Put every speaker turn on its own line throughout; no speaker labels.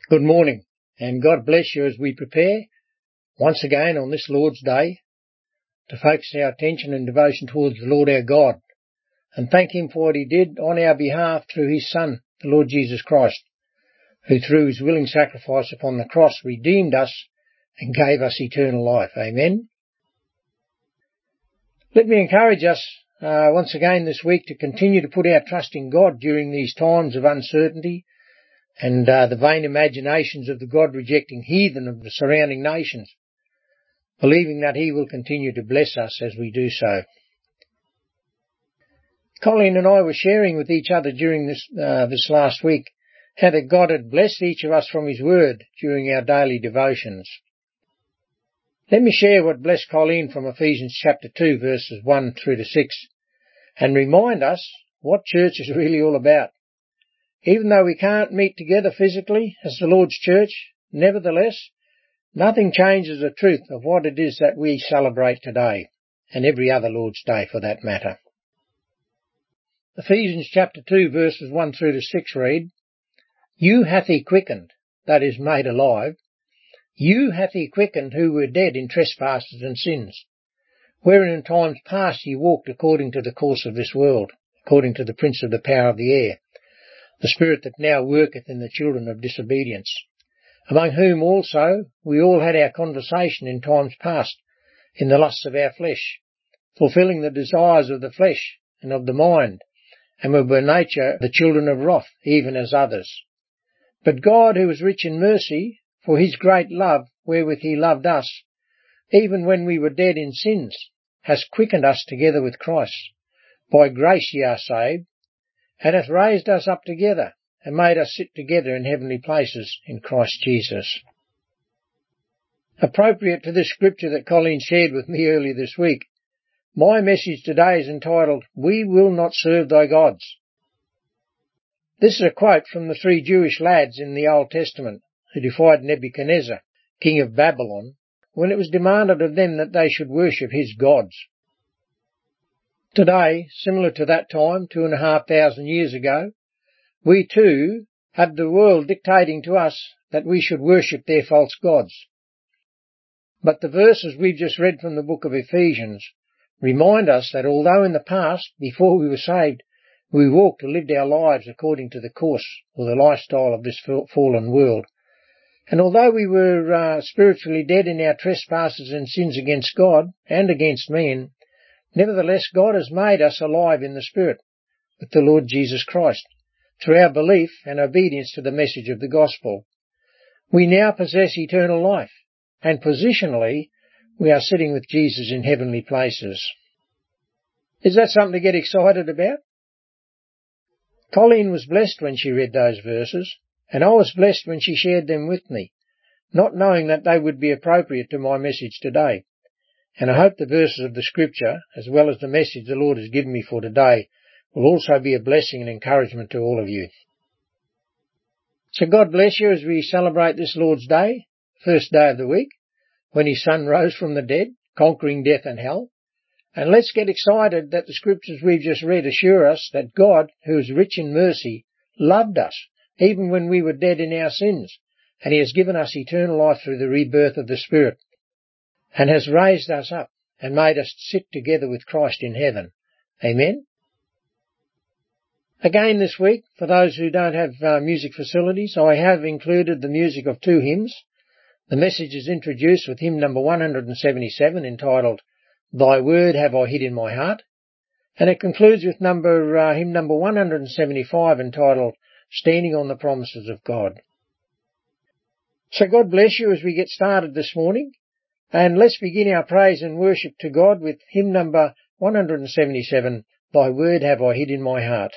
Good morning, and God bless you as we prepare once again on this Lord's Day to focus our attention and devotion towards the Lord our God and thank Him for what He did on our behalf through His Son, the Lord Jesus Christ, who through His willing sacrifice upon the cross redeemed us and gave us eternal life. Amen. Let me encourage us once again this week to continue to put our trust in God during these times of uncertainty and the vain imaginations of the God-rejecting heathen of the surrounding nations, believing that He will continue to bless us as we do so. Colleen and I were sharing with each other during this last week how that God had blessed each of us from His Word during our daily devotions. Let me share what blessed Colleen from Ephesians chapter 2 verses 1 through to 6 and remind us what church is really all about. Even though we can't meet together physically as the Lord's church, nevertheless, nothing changes the truth of what it is that we celebrate today, and every other Lord's Day for that matter. Ephesians chapter 2 verses 1 through to 6 read, You hath He quickened, that is, made alive. You hath He quickened who were dead in trespasses and sins, wherein in times past ye walked according to the course of this world, according to the prince of the power of the air, the spirit that now worketh in the children of disobedience, among whom also we all had our conversation in times past, in the lusts of our flesh, fulfilling the desires of the flesh and of the mind, and were by nature the children of wrath, even as others. But God, who is rich in mercy, for His great love wherewith He loved us, even when we were dead in sins, has quickened us together with Christ. By grace ye are saved, and hath raised us up together, and made us sit together in heavenly places in Christ Jesus. Appropriate to this scripture that Colleen shared with me earlier this week, my message today is entitled, We Will Not Serve Thy Gods. This is a quote from the 3 Jewish lads in the Old Testament who defied Nebuchadnezzar, king of Babylon, when it was demanded of them that they should worship his gods. Today, similar to that time, 2,500 years ago, we too have the world dictating to us that we should worship their false gods. But the verses we've just read from the book of Ephesians remind us that although in the past, before we were saved, we walked or lived our lives according to the course or the lifestyle of this fallen world, and although we were spiritually dead in our trespasses and sins against God and against men, nevertheless God has made us alive in the Spirit with the Lord Jesus Christ, through our belief and obedience to the message of the gospel. We now possess eternal life, and positionally we are sitting with Jesus in heavenly places. Is that something to get excited about? Colleen was blessed when she read those verses, and I was blessed when she shared them with me, not knowing that they would be appropriate to my message today. And I hope the verses of the scripture, as well as the message the Lord has given me for today, will also be a blessing and encouragement to all of you. So God bless you as we celebrate this Lord's Day, first day of the week, when His Son rose from the dead, conquering death and hell. And let's get excited that the scriptures we've just read assure us that God, who is rich in mercy, loved us, even when we were dead in our sins, and He has given us eternal life through the rebirth of the Spirit, and has raised us up and made us sit together with Christ in heaven. Amen. Again this week, for those who don't have music facilities, I have included the music of 2 hymns. The message is introduced with hymn number 177 entitled, Thy Word Have I Hid in My Heart, and it concludes with hymn number 175 entitled, Standing on the Promises of God. So God bless you as we get started this morning. And let's begin our praise and worship to God with hymn number 177, Thy Word Have I Hid in My Heart.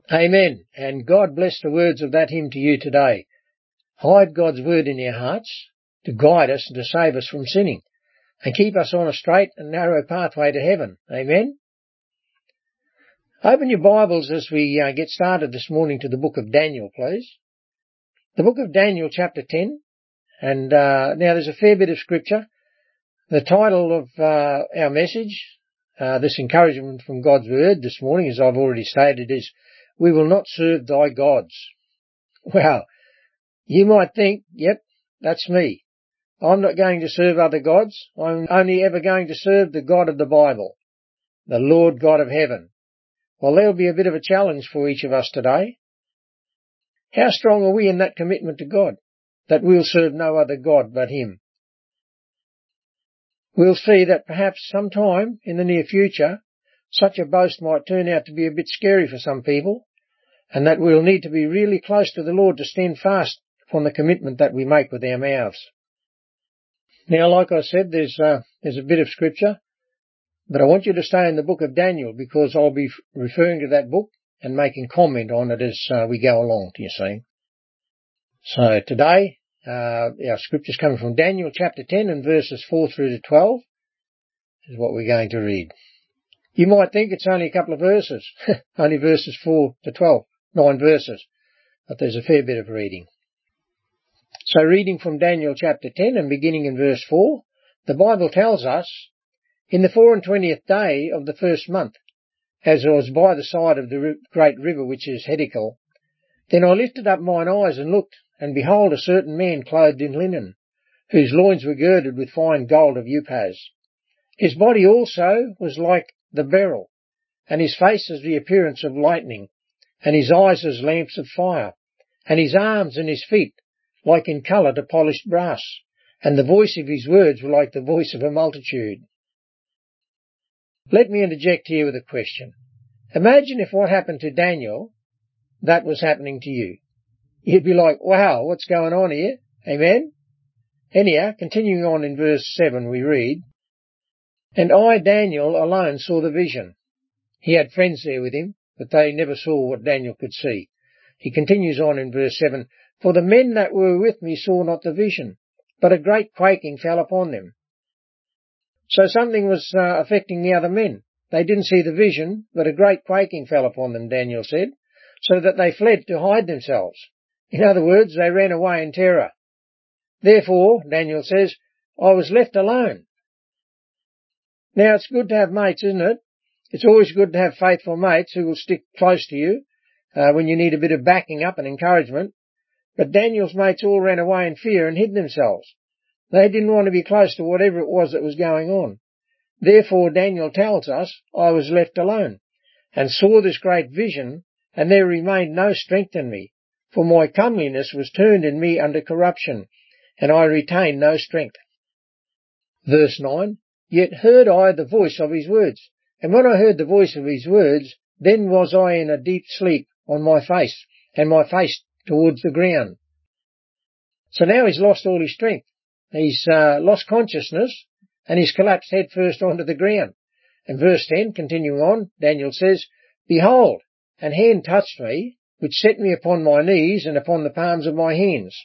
Amen. And God bless the words of that hymn to you today. Hide God's word in your hearts to guide us and to save us from sinning and keep us on a straight and narrow pathway to heaven. Amen. Open your Bibles as we get started this morning to the book of Daniel, please. The book of Daniel, chapter 10. And now there's a fair bit of scripture. The title of our message, this encouragement from God's word this morning, as I've already stated, is "We will not serve thy gods." Well, you might think, yep, that's me. I'm not going to serve other gods. I'm only ever going to serve the God of the Bible, the Lord God of heaven. Well, there'll be a bit of a challenge for each of us today. How strong are we in that commitment to God, that we'll serve no other God but him? We'll see that perhaps sometime in the near future, such a boast might turn out to be a bit scary for some people, and that we'll need to be really close to the Lord to stand fast upon the commitment that we make with our mouths. Now, like I said, there's a bit of scripture, but I want you to stay in the book of Daniel because I'll be referring to that book and making comment on it as we go along, you see. So today, our scripture's coming from Daniel chapter 10 and verses 4 through to 12 is what we're going to read. You might think it's only a couple of verses, only verses 4 to 12, 9 verses, but there's a fair bit of reading. So reading from Daniel chapter 10 and beginning in verse 4, the Bible tells us, "In the 24th day of the first month, as I was by the side of the great river which is Hiddekel, then I lifted up mine eyes and looked, and behold a certain man clothed in linen, whose loins were girded with fine gold of Uphaz. His body also was like the beryl, and his face as the appearance of lightning, and his eyes as lamps of fire, and his arms and his feet like in colour to polished brass, and the voice of his words were like the voice of a multitude." Let me interject here with a question. Imagine if what happened to Daniel, that was happening to you. You'd be like, wow, what's going on here? Amen? Anyhow, continuing on in verse 7 we read, "And I, Daniel, alone saw the vision." He had friends there with him, but they never saw what Daniel could see. He continues on in verse 7, "For the men that were with me saw not the vision, but a great quaking fell upon them." So something was affecting the other men. They didn't see the vision, but a great quaking fell upon them, Daniel said, so that they fled to hide themselves. In other words, they ran away in terror. "Therefore," Daniel says, "I was left alone." Now, it's good to have mates, isn't it? It's always good to have faithful mates who will stick close to you when you need a bit of backing up and encouragement. But Daniel's mates all ran away in fear and hid themselves. They didn't want to be close to whatever it was that was going on. Therefore, Daniel tells us, "I was left alone, and saw this great vision, and there remained no strength in me, for my comeliness was turned in me unto corruption, and I retained no strength." Verse 9, "Yet heard I the voice of his words, and when I heard the voice of his words, then was I in a deep sleep on my face, and my face towards the ground." So now he's lost all his strength. He's lost consciousness, and he's collapsed head first onto the ground. And verse 10, continuing on, Daniel says, "Behold, an hand touched me, which set me upon my knees and upon the palms of my hands."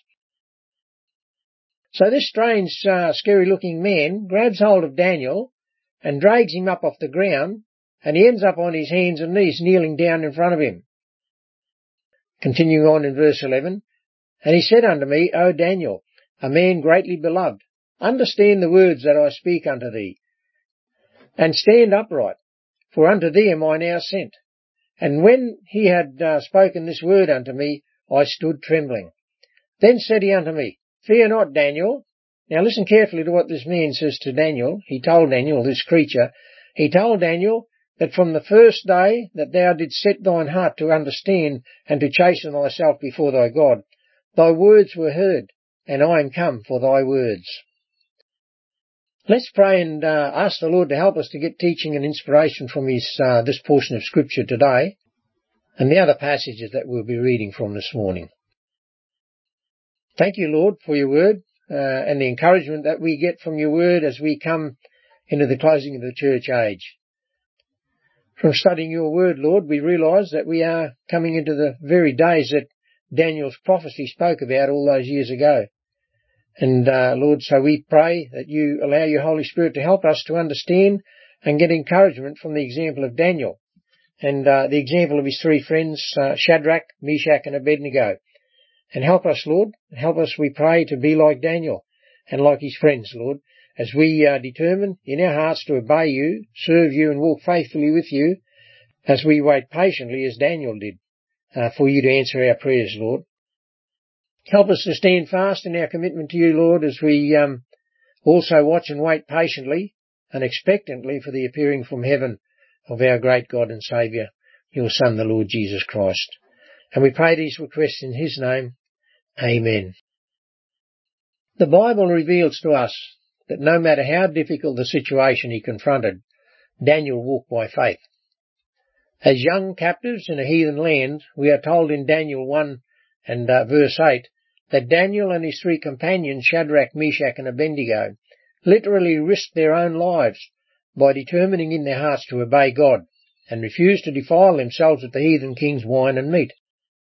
So this strange, scary-looking man grabs hold of Daniel and drags him up off the ground, and he ends up on his hands and knees kneeling down in front of him. Continuing on in verse 11, "And he said unto me, O Daniel, a man greatly beloved, understand the words that I speak unto thee, and stand upright, for unto thee am I now sent." And when he had spoken this word unto me, I stood trembling. Then said he unto me, "Fear not, Daniel." Now listen carefully to what this man says to Daniel. He told Daniel, this creature, he told Daniel that from the first day that thou didst set thine heart to understand and to chasten thyself before thy God, thy words were heard, and I am come for thy words. Let's pray and ask the Lord to help us to get teaching and inspiration from this portion of Scripture today and the other passages that we'll be reading from this morning. Thank you, Lord, for your word and the encouragement that we get from your word as we come into the closing of the church age. From studying your word, Lord, we realise that we are coming into the very days that Daniel's prophecy spoke about all those years ago. And Lord, so we pray that you allow your Holy Spirit to help us to understand and get encouragement from the example of Daniel and the example of his three friends, Shadrach, Meshach and Abednego. And help us, Lord, help us, we pray, to be like Daniel and like his friends, Lord, as we determine in our hearts to obey you, serve you and walk faithfully with you, as we wait patiently as Daniel did for you to answer our prayers, Lord. Help us to stand fast in our commitment to you, Lord, as we also watch and wait patiently and expectantly for the appearing from heaven of our great God and Saviour, your Son, the Lord Jesus Christ. And we pray these requests in his name. Amen. The Bible reveals to us that no matter how difficult the situation he confronted, Daniel walked by faith. As young captives in a heathen land, we are told in Daniel 1 and verse 8 that Daniel and his three companions, Shadrach, Meshach and Abednego, literally risked their own lives by determining in their hearts to obey God and refuse to defile themselves with the heathen king's wine and meat.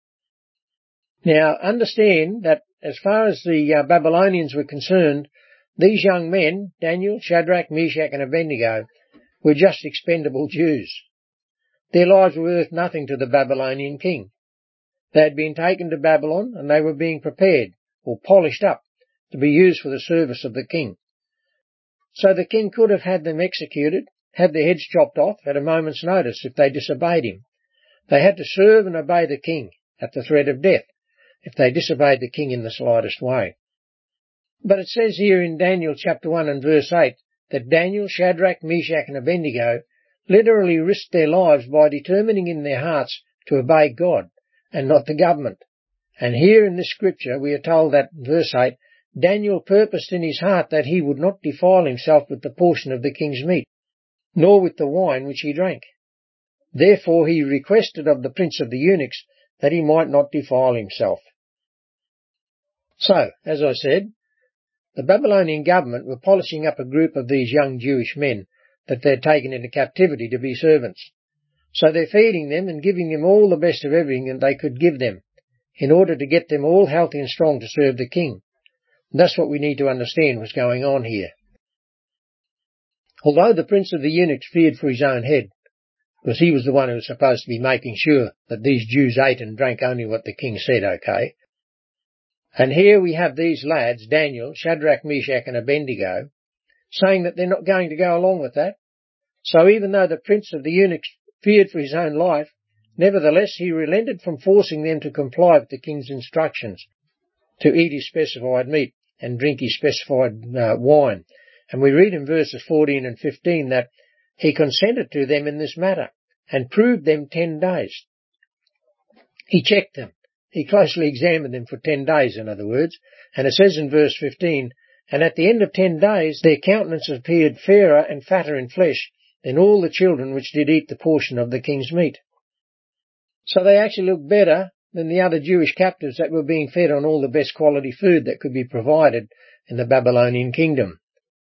Now, understand that as far as the Babylonians were concerned, these young men, Daniel, Shadrach, Meshach and Abednego, were just expendable Jews. Their lives were worth nothing to the Babylonian king. They had been taken to Babylon and they were being prepared or polished up to be used for the service of the king. So the king could have had them executed, had their heads chopped off at a moment's notice if they disobeyed him. They had to serve and obey the king at the threat of death if they disobeyed the king in the slightest way. But it says here in Daniel chapter 1 and verse 8 that Daniel, Shadrach, Meshach and Abednego literally risked their lives by determining in their hearts to obey God and not the government. And here in this scripture we are told that, verse 8, Daniel purposed in his heart that he would not defile himself with the portion of the king's meat, nor with the wine which he drank. Therefore he requested of the prince of the eunuchs that he might not defile himself. So, as I said, the Babylonian government were polishing up a group of these young Jewish men that they'd taken into captivity to be servants. So they're feeding them and giving them all the best of everything that they could give them in order to get them all healthy and strong to serve the king. And that's what we need to understand was going on here. Although the prince of the eunuchs feared for his own head, because he was the one who was supposed to be making sure that these Jews ate and drank only what the king said, okay? And here we have these lads, Daniel, Shadrach, Meshach and Abednego, saying that they're not going to go along with that. So even though the prince of the eunuchs feared for his own life, nevertheless he relented from forcing them to comply with the king's instructions to eat his specified meat and drink his specified wine. And we read in verses 14 and 15 that he consented to them in this matter and proved them 10 days. He checked them. He closely examined them for 10 days, in other words. And it says in verse 15, and at the end of 10 days their countenances appeared fairer and fatter in flesh than all the children which did eat the portion of the king's meat. So they actually looked better than the other Jewish captives that were being fed on all the best quality food that could be provided in the Babylonian kingdom.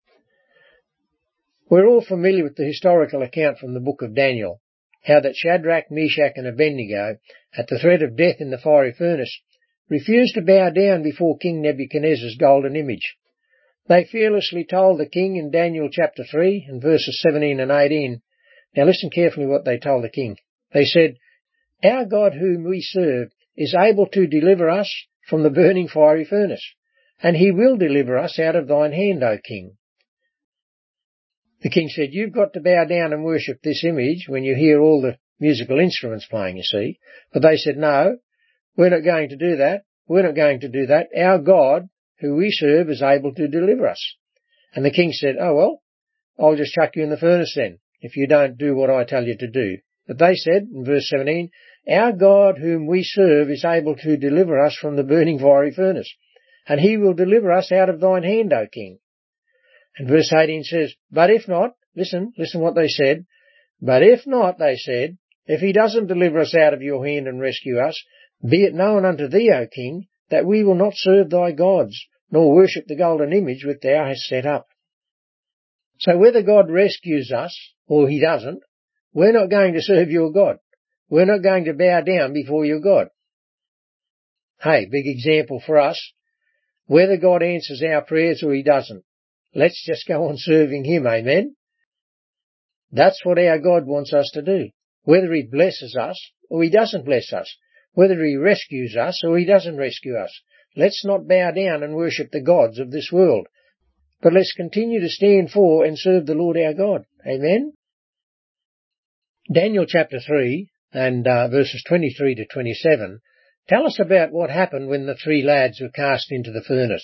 We're all familiar with the historical account from the book of Daniel, how that Shadrach, Meshach and Abednego, at the threat of death in the fiery furnace, refused to bow down before King Nebuchadnezzar's golden image. They fearlessly told the king in Daniel chapter 3 and verses 17 and 18, now listen carefully what they told the king. They said, our God whom we serve is able to deliver us from the burning fiery furnace, and he will deliver us out of thine hand, O king. The king said, you've got to bow down and worship this image when you hear all the musical instruments playing, you see. But they said, no, we're not going to do that. We're not going to do that. Our God, who we serve, is able to deliver us. And the king said, oh, well, I'll just chuck you in the furnace then, if you don't do what I tell you to do. But they said, in verse 17, our God, whom we serve, is able to deliver us from the burning fiery furnace, and he will deliver us out of thine hand, O king. And verse 18 says, but if not, listen what they said, but if not, they said, if he doesn't deliver us out of your hand and rescue us, be it known unto thee, O king, that we will not serve thy gods, nor worship the golden image which thou hast set up. So whether God rescues us, or he doesn't, We're not going to serve your God. We're not going to bow down before your God. Hey, big example for us. Whether God answers our prayers or he doesn't, let's just go on serving him, amen? That's what our God wants us to do. Whether he blesses us or he doesn't bless us. Whether he rescues us or he doesn't rescue us. Let's not bow down and worship the gods of this world, but let's continue to stand for and serve the Lord our God. Amen? Daniel chapter 3 and verses 23 to 27 tell us about what happened when the three lads were cast into the furnace.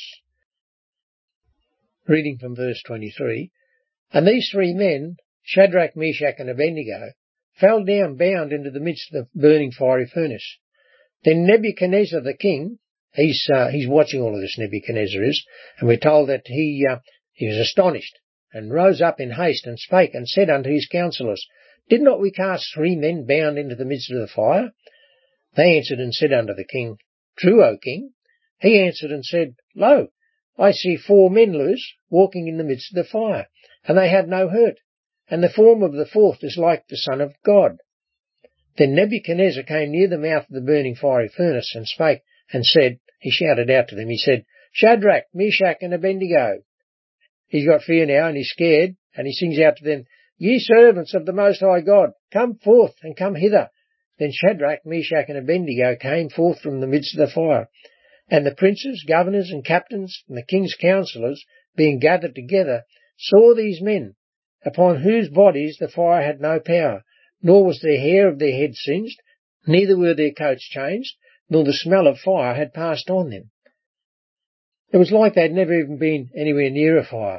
Reading from verse 23, "And these three men, Shadrach, Meshach and Abednego, fell down bound into the midst of the burning fiery furnace. Then Nebuchadnezzar the king," he's watching all of this, Nebuchadnezzar is, and we're told that he was astonished, and rose up in haste, and spake, and said unto his counsellors, Did not we cast three men bound into the midst of the fire? They answered and said unto the king, True, O king. He answered and said, Lo, I see 4 men loose, walking in the midst of the fire, and they have no hurt, and the form of the fourth is like the Son of God. Then Nebuchadnezzar came near the mouth of the burning fiery furnace, and spake, and said, he shouted out to them, he said, Shadrach, Meshach and Abednego. He's got fear now, and he's scared, and he sings out to them, Ye servants of the Most High God, come forth and come hither. Then Shadrach, Meshach and Abednego came forth from the midst of the fire. And the princes, governors and captains, and the king's counsellors, being gathered together, saw these men, upon whose bodies the fire had no power, nor was the hair of their heads singed, neither were their coats changed, nor the smell of fire had passed on them. It was like they'd never even been anywhere near a fire.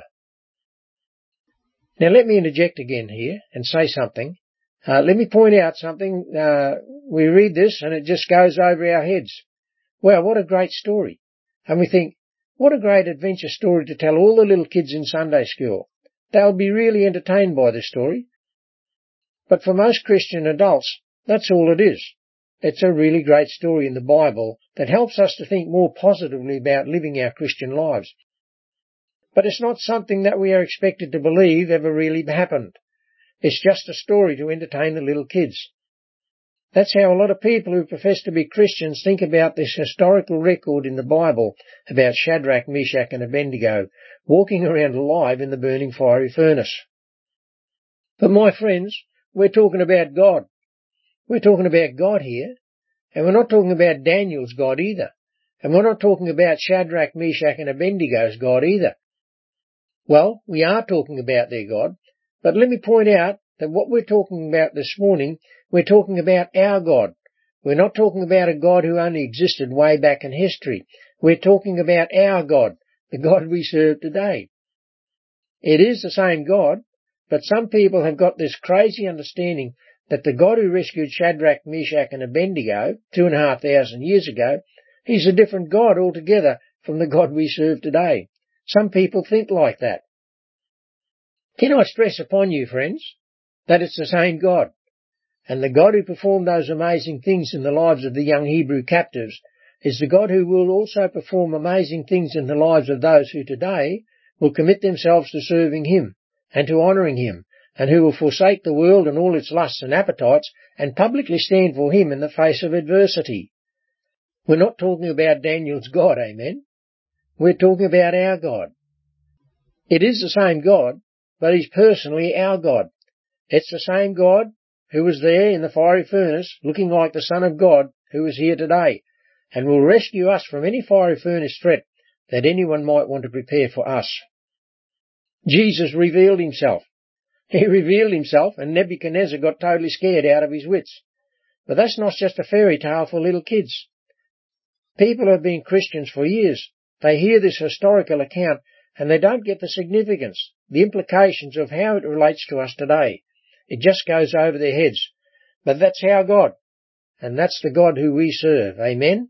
Now let me interject again here and say something. Let me point out something. We read this and it just goes over our heads. Wow, what a great story. And we think, what a great adventure story to tell all the little kids in Sunday school. They'll be really entertained by this story. But for most Christian adults, that's all it is. It's a really great story in the Bible that helps us to think more positively about living our Christian lives. But it's not something that we are expected to believe ever really happened. It's just a story to entertain the little kids. That's how a lot of people who profess to be Christians think about this historical record in the Bible about Shadrach, Meshach and Abednego walking around alive in the burning fiery furnace. But my friends, we're talking about God. We're talking about God here, and we're not talking about Daniel's God either. And we're not talking about Shadrach, Meshach and Abednego's God either. Well, we are talking about their God, but let me point out that what we're talking about this morning, we're talking about our God. We're not talking about a God who only existed way back in history. We're talking about our God, the God we serve today. It is the same God, but some people have got this crazy understanding that the God who rescued Shadrach, Meshach and Abednego 2,500 years ago, he's a different God altogether from the God we serve today. Some people think like that. Can I stress upon you, friends, that it's the same God? And the God who performed those amazing things in the lives of the young Hebrew captives is the God who will also perform amazing things in the lives of those who today will commit themselves to serving him and to honouring him, and who will forsake the world and all its lusts and appetites and publicly stand for him in the face of adversity. We're not talking about Daniel's God, amen? We're talking about our God. It is the same God, but he's personally our God. It's the same God who was there in the fiery furnace looking like the Son of God who is here today and will rescue us from any fiery furnace threat that anyone might want to prepare for us. Jesus revealed himself. He revealed himself and Nebuchadnezzar got totally scared out of his wits. But that's not just a fairy tale for little kids. People have been Christians for years. They hear this historical account and they don't get the significance, the implications of how it relates to us today. It just goes over their heads. But that's our God, and that's the God who we serve. Amen?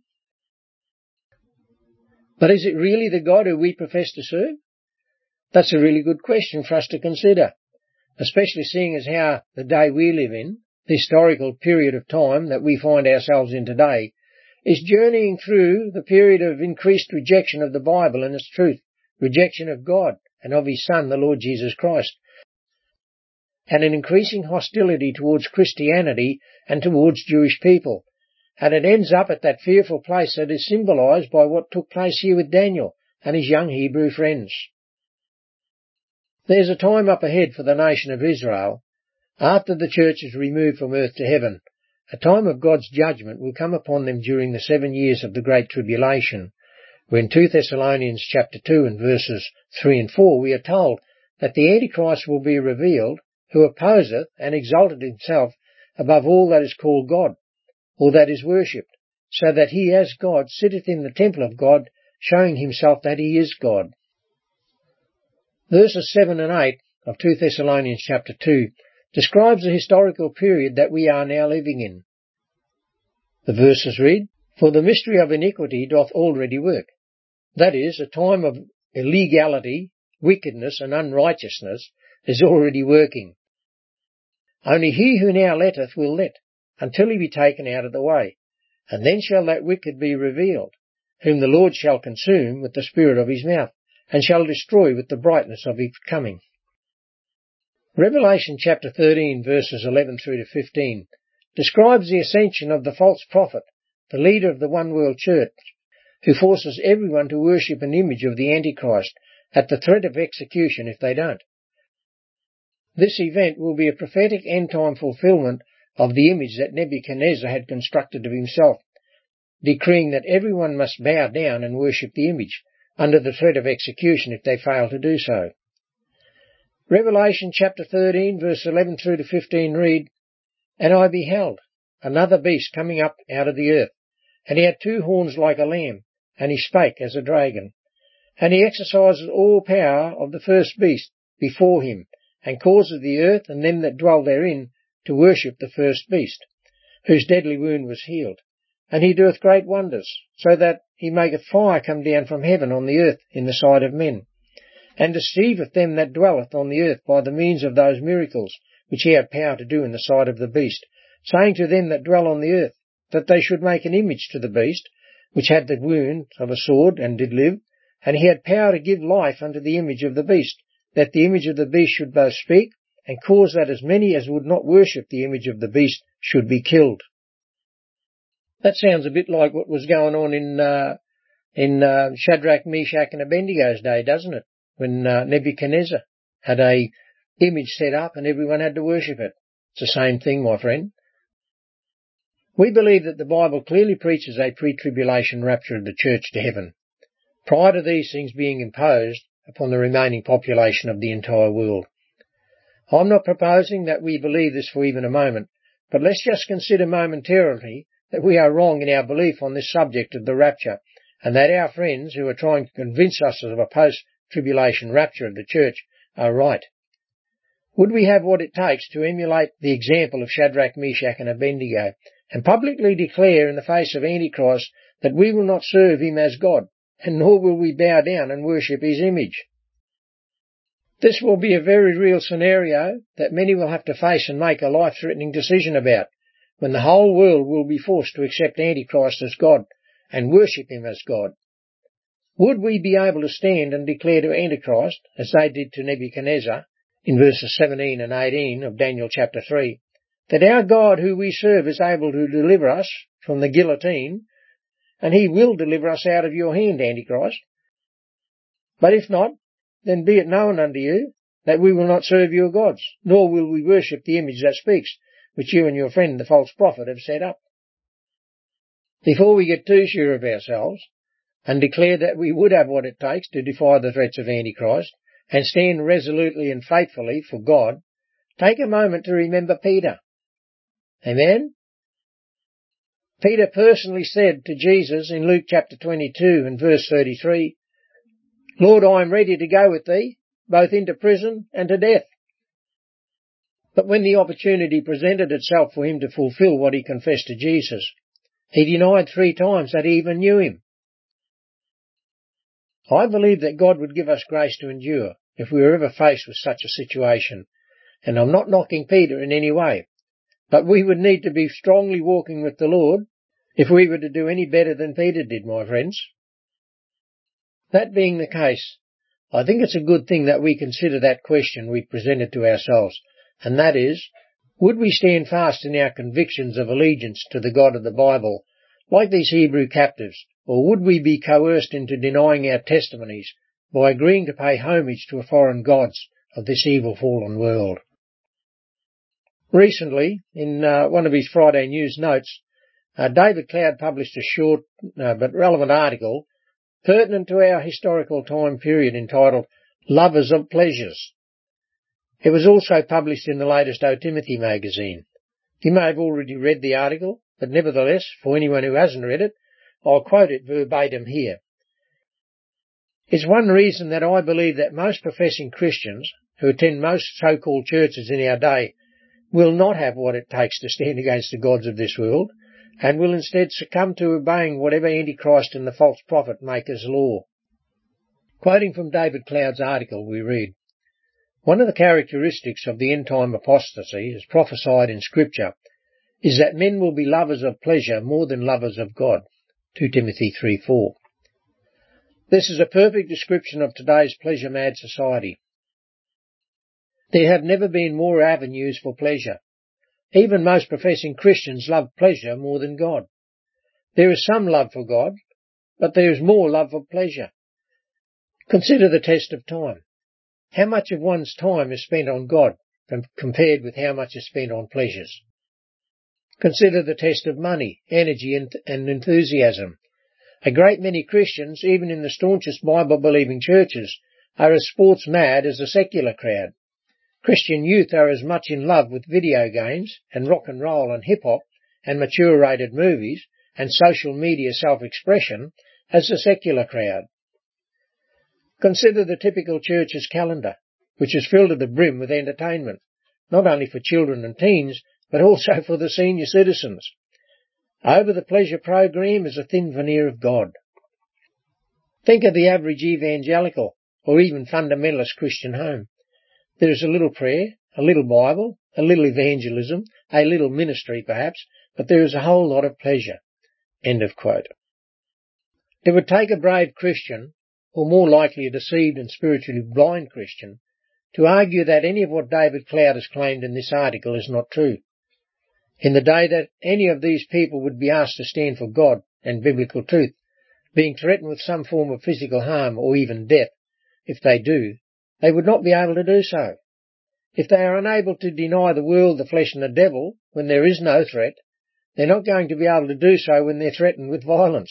But is it really the God who we profess to serve? That's a really good question for us to consider, especially seeing as how the day we live in, the historical period of time that we find ourselves in today, is journeying through the period of increased rejection of the Bible and its truth, rejection of God and of his Son, the Lord Jesus Christ. and an increasing hostility towards Christianity and towards Jewish people. And it ends up at that fearful place that is symbolised by what took place here with Daniel and his young Hebrew friends. There's a time up ahead for the nation of Israel, after the church is removed from earth to heaven. A time of God's judgment will come upon them during the 7 years of the Great Tribulation, when 2 Thessalonians chapter 2 and verses 3 and 4 we are told that the Antichrist will be revealed, who opposeth and exalteth himself above all that is called God, or that is worshipped, so that he as God sitteth in the temple of God, showing himself that he is God. Verses 7 and 8 of 2 Thessalonians chapter 2 describes the historical period that we are now living in. The verses read, "For the mystery of iniquity doth already work." That is, a time of illegality, wickedness and unrighteousness is already working. Only he who now letteth will let, until he be taken out of the way, and then shall that wicked be revealed, whom the Lord shall consume with the spirit of his mouth, and shall destroy with the brightness of his coming. Revelation chapter 13 verses 11 through to 15 describes the ascension of the false prophet, the leader of the one world church, who forces everyone to worship an image of the Antichrist at the threat of execution if they don't. This event will be a prophetic end-time fulfillment of the image that Nebuchadnezzar had constructed of himself, decreeing that everyone must bow down and worship the image, under the threat of execution if they fail to do so. Revelation chapter 13 verse 11 through to 15 read, "And I beheld another beast coming up out of the earth, and he had 2 horns like a lamb, and he spake as a dragon. And he exercises all power of the first beast before him, and causes the earth and them that dwell therein to worship the first beast, whose deadly wound was healed. And he doeth great wonders, so that he maketh fire come down from heaven on the earth in the sight of men, and deceiveth them that dwelleth on the earth by the means of those miracles which he had power to do in the sight of the beast, saying to them that dwell on the earth, that they should make an image to the beast, which had the wound of a sword and did live, and he had power to give life unto the image of the beast, that the image of the beast should both speak, and cause that as many as would not worship the image of the beast should be killed." That sounds a bit like what was going on in Shadrach, Meshach and Abednego's day, doesn't it? When Nebuchadnezzar had a image set up and everyone had to worship it. It's the same thing, my friend. We believe that the Bible clearly preaches a pre-tribulation rapture of the church to heaven, prior to these things being imposed upon the remaining population of the entire world. I'm not proposing that we believe this for even a moment, but let's just consider momentarily that we are wrong in our belief on this subject of the rapture, and that our friends who are trying to convince us of a post-tribulation rapture of the church are right. Would we have what it takes to emulate the example of Shadrach, Meshach and Abednego, and publicly declare in the face of Antichrist that we will not serve him as God, and nor will we bow down and worship his image? This will be a very real scenario that many will have to face and make a life-threatening decision about, when the whole world will be forced to accept Antichrist as God and worship him as God. Would we be able to stand and declare to Antichrist, as they did to Nebuchadnezzar, in verses 17 and 18 of Daniel chapter 3, that our God who we serve is able to deliver us from the guillotine, and he will deliver us out of your hand, Antichrist? But if not, then be it known unto you that we will not serve your gods, nor will we worship the image that speaks, which you and your friend the false prophet have set up. Before we get too sure of ourselves, and declare that we would have what it takes to defy the threats of Antichrist, and stand resolutely and faithfully for God, take a moment to remember Peter. Amen? Peter personally said to Jesus in Luke chapter 22 and verse 33, "Lord, I am ready to go with thee, both into prison and to death." But when the opportunity presented itself for him to fulfill what he confessed to Jesus, he denied 3 times that he even knew him. I believe that God would give us grace to endure if we were ever faced with such a situation, and I'm not knocking Peter in any way, but we would need to be strongly walking with the Lord if we were to do any better than Peter did, my friends. That being the case, I think it's a good thing that we consider that question we presented to ourselves, and that is, would we stand fast in our convictions of allegiance to the God of the Bible, like these Hebrew captives, or would we be coerced into denying our testimonies by agreeing to pay homage to foreign gods of this evil fallen world? Recently, in one of his Friday News notes, David Cloud published a short but relevant article pertinent to our historical time period entitled Lovers of Pleasures. It was also published in the latest O Timothy magazine. You may have already read the article, but nevertheless, for anyone who hasn't read it, I'll quote it verbatim here. It's one reason that I believe that most professing Christians who attend most so-called churches in our day will not have what it takes to stand against the gods of this world, and will instead succumb to obeying whatever Antichrist and the false prophet make as law. Quoting from David Cloud's article, we read, "One of the characteristics of the end-time apostasy, as prophesied in Scripture, is that men will be lovers of pleasure more than lovers of God." 2 Timothy 3:4. This is a perfect description of today's pleasure-mad society. There have never been more avenues for pleasure. Even most professing Christians love pleasure more than God. There is some love for God, but there is more love for pleasure. Consider the test of time. How much of one's time is spent on God compared with how much is spent on pleasures? Consider the test of money, energy and enthusiasm. A great many Christians, even in the staunchest Bible-believing churches, are as sports mad as the secular crowd. Christian youth are as much in love with video games and rock and roll and hip-hop and mature-rated movies and social media self-expression as the secular crowd. Consider the typical church's calendar, which is filled to the brim with entertainment, not only for children and teens, but also for the senior citizens. Over the pleasure program is a thin veneer of God. Think of the average evangelical or even fundamentalist Christian home. There is a little prayer, a little Bible, a little evangelism, a little ministry perhaps, but there is a whole lot of pleasure. End of quote. It would take a brave Christian, or more likely a deceived and spiritually blind Christian, to argue that any of what David Cloud has claimed in this article is not true. In the day that any of these people would be asked to stand for God and biblical truth, being threatened with some form of physical harm or even death, if they do, they would not be able to do so. If they are unable to deny the world, the flesh and the devil when there is no threat, they're not going to be able to do so when they're threatened with violence.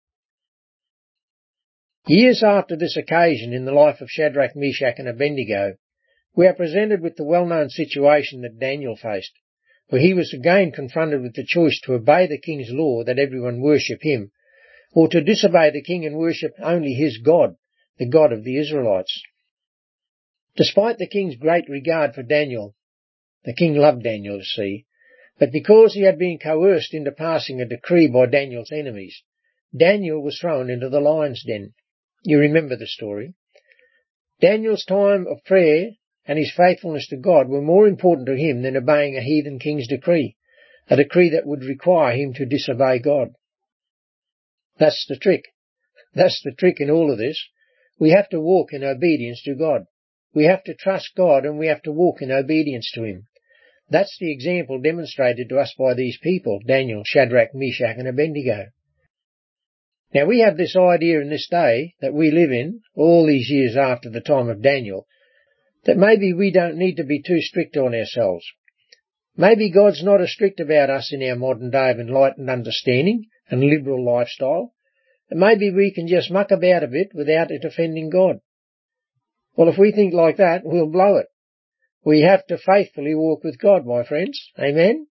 Years after this occasion in the life of Shadrach, Meshach and Abednego, we are presented with the well-known situation that Daniel faced, where he was again confronted with the choice to obey the king's law that everyone worship him, or to disobey the king and worship only his God, the God of the Israelites. Despite the king's great regard for Daniel, the king loved Daniel, you see, but because he had been coerced into passing a decree by Daniel's enemies, Daniel was thrown into the lion's den. You remember the story. Daniel's time of prayer and his faithfulness to God were more important to him than obeying a heathen king's decree, a decree that would require him to disobey God. That's the trick. That's the trick in all of this. We have to walk in obedience to God. We have to trust God and we have to walk in obedience to him. That's the example demonstrated to us by these people, Daniel, Shadrach, Meshach and Abednego. Now we have this idea in this day that we live in, all these years after the time of Daniel, that maybe we don't need to be too strict on ourselves. Maybe God's not as strict about us in our modern day of enlightened understanding and liberal lifestyle, and maybe we can just muck about a bit without it offending God. Well, if we think like that, we'll blow it. We have to faithfully walk with God, my friends. Amen?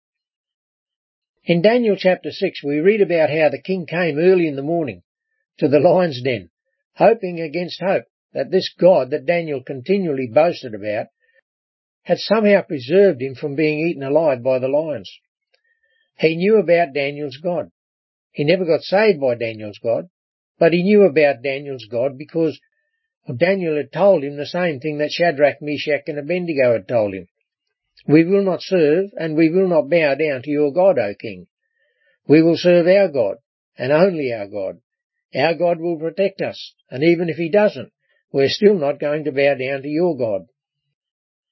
In Daniel chapter 6, we read about how the king came early in the morning to the lion's den, hoping against hope that this God that Daniel continually boasted about had somehow preserved him from being eaten alive by the lions. He knew about Daniel's God. He never got saved by Daniel's God, but he knew about Daniel's God because Daniel had told him the same thing that Shadrach, Meshach and Abednego had told him. We will not serve and we will not bow down to your God, O king. We will serve our God and only our God. Our God will protect us, and even if he doesn't, we're still not going to bow down to your God.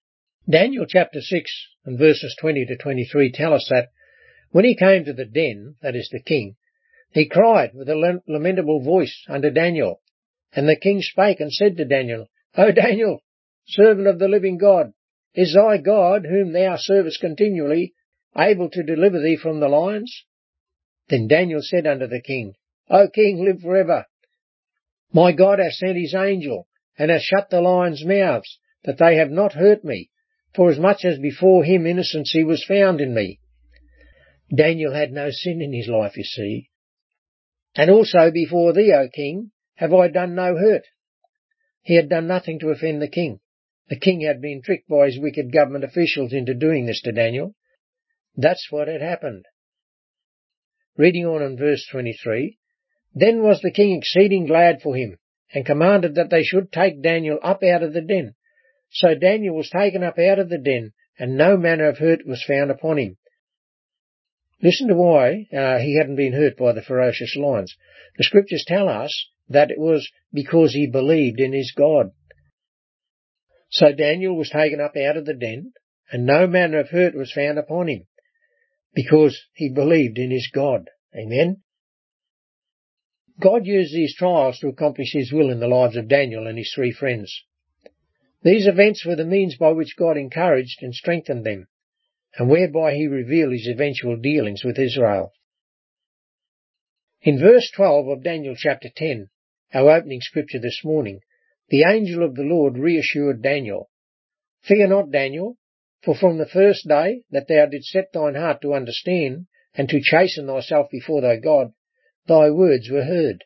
Daniel chapter 6 and verses 20 to 23 tell us that when he came to the den, that is the king, he cried with a lamentable voice unto Daniel. And the king spake and said to Daniel, O Daniel, servant of the living God, is thy God, whom thou servest continually, able to deliver thee from the lions? Then Daniel said unto the king, O king, live for ever. My God hath sent his angel, and hath shut the lions' mouths, that they have not hurt me, forasmuch as before him innocency was found in me. Daniel had no sin in his life, you see. And also before thee, O king, have I done no hurt. He had done nothing to offend the king. The king had been tricked by his wicked government officials into doing this to Daniel. That's what had happened. Reading on in verse 23, Then was the king exceeding glad for him, and commanded that they should take Daniel up out of the den. So Daniel was taken up out of the den, and no manner of hurt was found upon him. Listen to why he hadn't been hurt by the ferocious lions. The scriptures tell us that it was because he believed in his God. So Daniel was taken up out of the den, and no manner of hurt was found upon him, because he believed in his God. Amen. God used these trials to accomplish his will in the lives of Daniel and his three friends. These events were the means by which God encouraged and strengthened them, and whereby he revealed his eventual dealings with Israel. In verse 12 of Daniel chapter 10, our opening scripture this morning, the angel of the Lord reassured Daniel, Fear not, Daniel, for from the first day that thou didst set thine heart to understand and to chasten thyself before thy God, thy words were heard.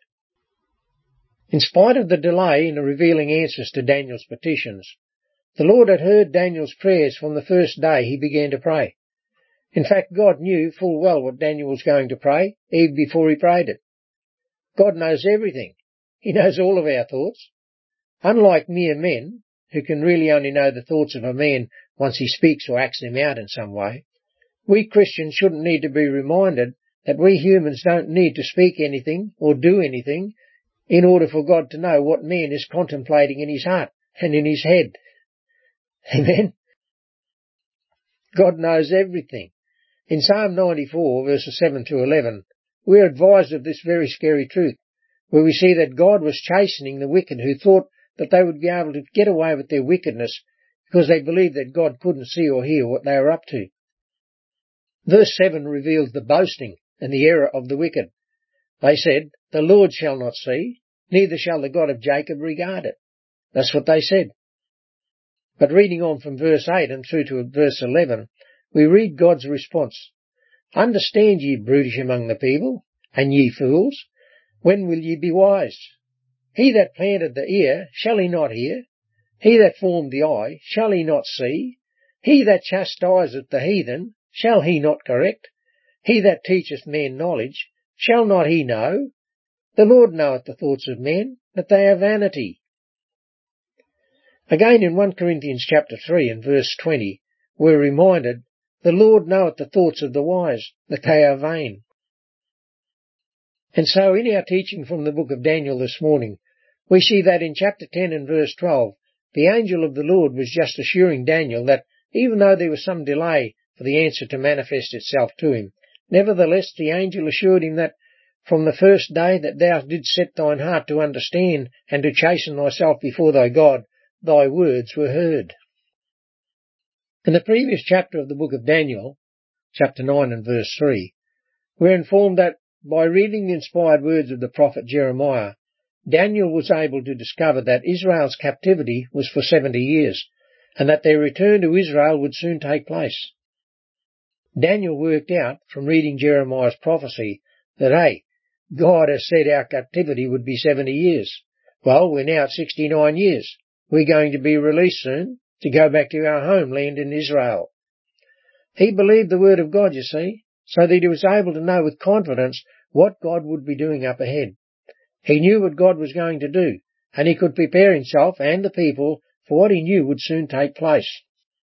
In spite of the delay in revealing answers to Daniel's petitions, the Lord had heard Daniel's prayers from the first day he began to pray. In fact, God knew full well what Daniel was going to pray, even before he prayed it. God knows everything. He knows all of our thoughts. Unlike mere men, who can really only know the thoughts of a man once he speaks or acts them out in some way, we Christians shouldn't need to be reminded that we humans don't need to speak anything or do anything in order for God to know what man is contemplating in his heart and in his head. Amen? God knows everything. In Psalm 94, verses 7 to 11, we're advised of this very scary truth, where we see that God was chastening the wicked who thought that they would be able to get away with their wickedness because they believed that God couldn't see or hear what they were up to. Verse 7 reveals the boasting and the error of the wicked. They said, The Lord shall not see, neither shall the God of Jacob regard it. That's what they said. But reading on from verse 8 and through to verse 11, we read God's response. Understand ye, brutish among the people, and ye fools, when will ye be wise? He that planted the ear, shall he not hear? He that formed the eye, shall he not see? He that chastiseth the heathen, shall he not correct? He that teacheth man knowledge, shall not he know? The Lord knoweth the thoughts of men, that they are vanity. Again in 1 Corinthians chapter 3 and verse 20, we're reminded, The Lord knoweth the thoughts of the wise, that they are vain. And so in our teaching from the book of Daniel this morning, we see that in chapter 10 and verse 12, the angel of the Lord was just assuring Daniel that even though there was some delay for the answer to manifest itself to him, nevertheless the angel assured him that from the first day that thou didst set thine heart to understand and to chasten thyself before thy God, thy words were heard. In the previous chapter of the book of Daniel, chapter 9 and verse 3, we're informed that by reading the inspired words of the prophet Jeremiah, Daniel was able to discover that Israel's captivity was for 70 years, and that their return to Israel would soon take place. Daniel worked out from reading Jeremiah's prophecy that, hey, God has said our captivity would be 70 years. Well, we're now at 69 years. We're going to be released soon to go back to our homeland in Israel. He believed the word of God, you see, so that he was able to know with confidence what God would be doing up ahead. He knew what God was going to do, and he could prepare himself and the people for what he knew would soon take place.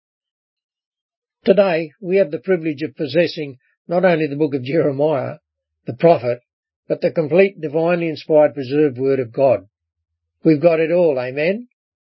Today, we have the privilege of possessing not only the book of Jeremiah, the prophet, but the complete divinely inspired preserved word of God. We've got it all, amen?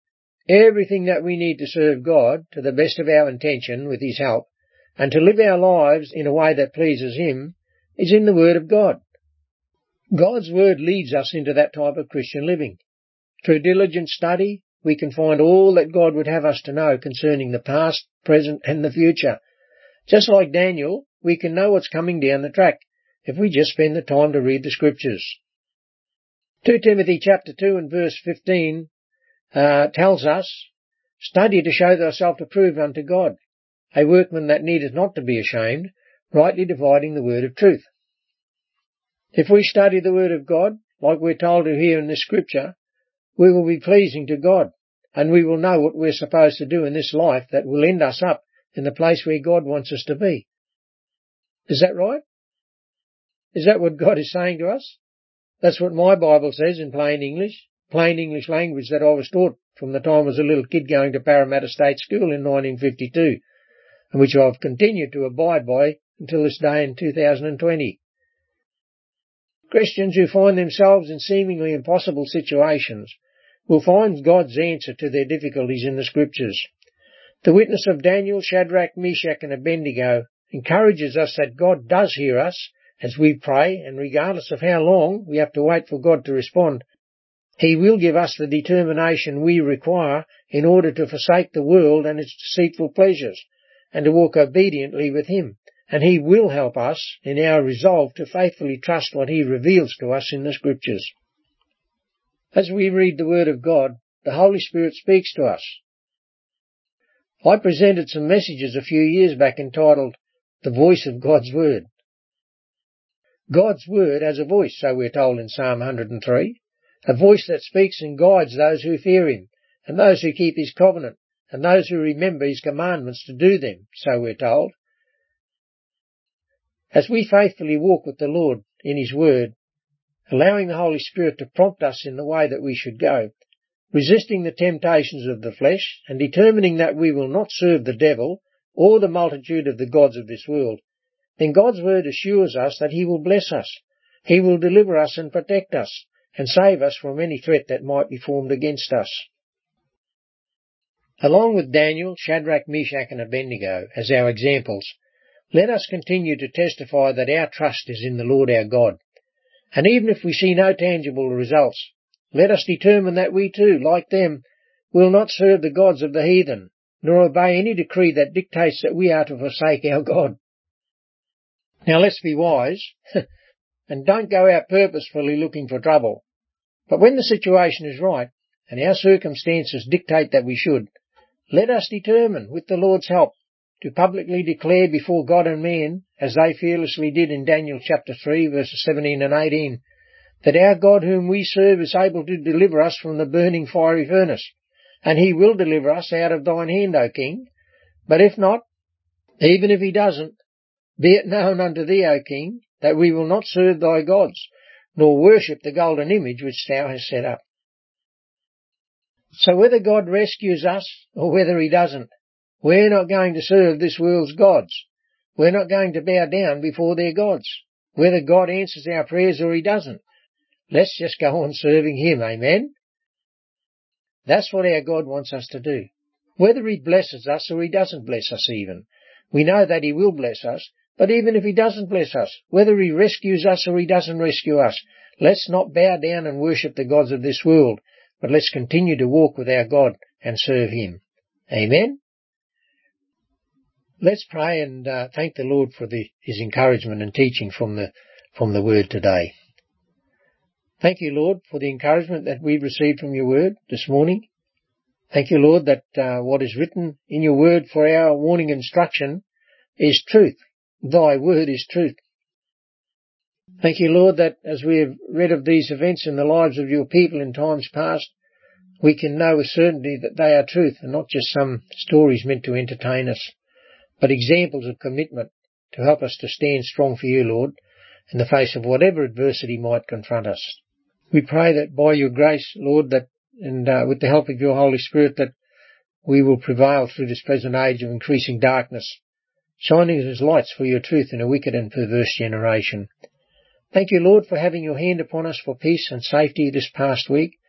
Everything that we need to serve God to the best of our intention with His help, and to live our lives in a way that pleases Him, is in the Word of God. God's Word leads us into that type of Christian living. Through diligent study, we can find all that God would have us to know concerning the past, present and the future. Just like Daniel, we can know what's coming down the track if we just spend the time to read the Scriptures. 2 Timothy chapter 2 and verse 15 tells us, "Study to show thyself approved unto God, a workman that needeth not to be ashamed, rightly dividing the word of truth." If we study the Word of God, like we're told to here in this Scripture, we will be pleasing to God, and we will know what we're supposed to do in this life that will end us up in the place where God wants us to be. Is that right? Is that what God is saying to us? That's what my Bible says in plain English language that I was taught from the time I was a little kid going to Parramatta State School in 1952, and which I've continued to abide by until this day in 2020. Christians who find themselves in seemingly impossible situations will find God's answer to their difficulties in the Scriptures. The witness of Daniel, Shadrach, Meshach and Abednego encourages us that God does hear us as we pray, and regardless of how long we have to wait for God to respond, He will give us the determination we require in order to forsake the world and its deceitful pleasures, and to walk obediently with Him. And He will help us in our resolve to faithfully trust what He reveals to us in the Scriptures. As we read the Word of God, the Holy Spirit speaks to us. I presented some messages a few years back entitled, "The Voice of God's Word." God's Word has a voice, so we're told in Psalm 103, a voice that speaks and guides those who fear Him, and those who keep His covenant, and those who remember His commandments to do them, so we're told. As we faithfully walk with the Lord in His Word, allowing the Holy Spirit to prompt us in the way that we should go, resisting the temptations of the flesh, and determining that we will not serve the devil or the multitude of the gods of this world, then God's Word assures us that He will bless us, He will deliver us and protect us, and save us from any threat that might be formed against us. Along with Daniel, Shadrach, Meshach and Abednego as our examples, let us continue to testify that our trust is in the Lord our God. And even if we see no tangible results, let us determine that we too, like them, will not serve the gods of the heathen, nor obey any decree that dictates that we are to forsake our God. Now let's be wise, and don't go out purposefully looking for trouble. But when the situation is right, and our circumstances dictate that we should, let us determine, with the Lord's help, to publicly declare before God and man, as they fearlessly did in Daniel chapter 3 verses 17 and 18, that our God whom we serve is able to deliver us from the burning fiery furnace, and He will deliver us out of thine hand, O King. But if not, even if He doesn't, be it known unto thee, O King, that we will not serve thy gods, nor worship the golden image which thou hast set up. So whether God rescues us or whether He doesn't, we're not going to serve this world's gods. We're not going to bow down before their gods. Whether God answers our prayers or He doesn't, let's just go on serving Him, amen? That's what our God wants us to do. Whether He blesses us or He doesn't bless us even, we know that He will bless us, but even if He doesn't bless us, whether He rescues us or He doesn't rescue us, let's not bow down and worship the gods of this world, but let's continue to walk with our God and serve Him. Amen? Let's pray and thank the Lord for His encouragement and teaching from the Word today. Thank you, Lord, for the encouragement that we've received from your Word this morning. Thank you, Lord, that what is written in your Word for our warning and instruction is truth. Thy Word is truth. Thank you, Lord, that as we have read of these events in the lives of your people in times past, we can know with certainty that they are truth and not just some stories meant to entertain us, but examples of commitment to help us to stand strong for you, Lord, in the face of whatever adversity might confront us. We pray that by your grace, Lord, that and with the help of your Holy Spirit, that we will prevail through this present age of increasing darkness, shining as lights for your truth in a wicked and perverse generation. Thank you, Lord, for having your hand upon us for peace and safety this past week.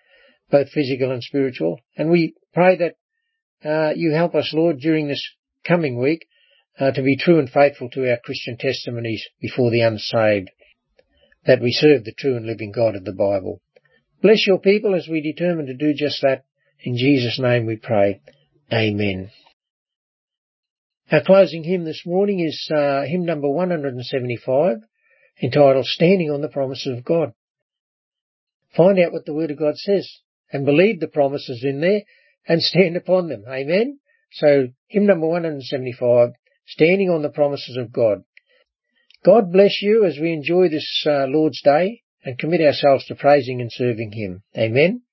both physical and spiritual. And we pray that you help us, Lord, during this coming week to be true and faithful to our Christian testimonies before the unsaved, that we serve the true and living God of the Bible. Bless your people as we determine to do just that. In Jesus' name we pray. Amen. Our closing hymn this morning is hymn number 175, entitled Standing on the Promises of God. Find out what the Word of God says and believe the promises in there and stand upon them. Amen. So hymn number 175, Standing on the Promises of God. God bless you as we enjoy this Lord's Day and commit ourselves to praising and serving Him. Amen.